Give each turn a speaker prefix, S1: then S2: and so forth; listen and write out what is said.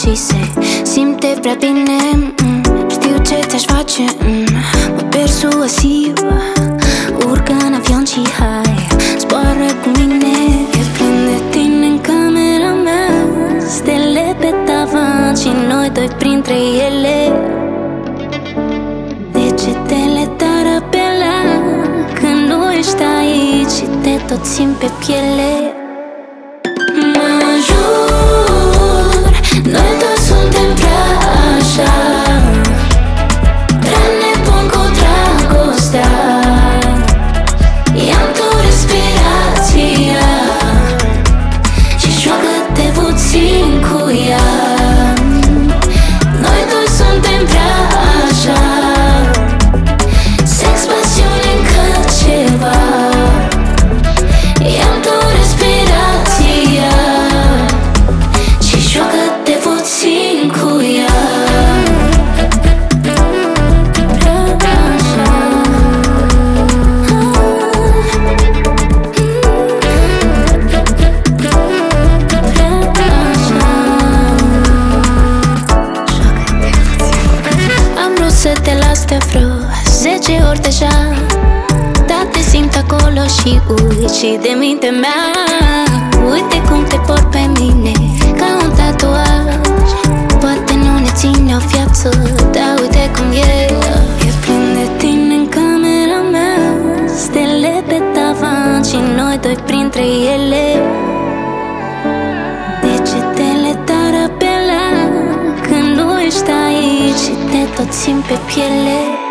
S1: și se simte prea bine. Știu ce ți-aș face, mă persuasiv. Urcă în avion și hai, zboară cu mine. E plin de tine în camera mea, stele pe tavan și noi doi printre ele. Degetele tare apela când nu ești aici și te tot simt pe piele. Mă jur, noi toți suntem prea așa, prea nebuni cu dragostea. Ia-mi tu respirația și joacă-te puțin cu ea. Noi toți suntem prea așa, sex, pasiune, încă ceva. Ia-mi tu respirația și joacă-te puțin cu ea. Am vrut să te las de vreo 10 ori deja, dar te simt acolo și uiți și de mintea mea. Uite cum te port pe mine, ca un tatuaj. Poate nu ne ține o viață, dar uite cum e. E plin de tine în camera mea, stele pe tavan și noi doi printre ele. Degetele tare apela când nu ești aici și te tot simt pe piele.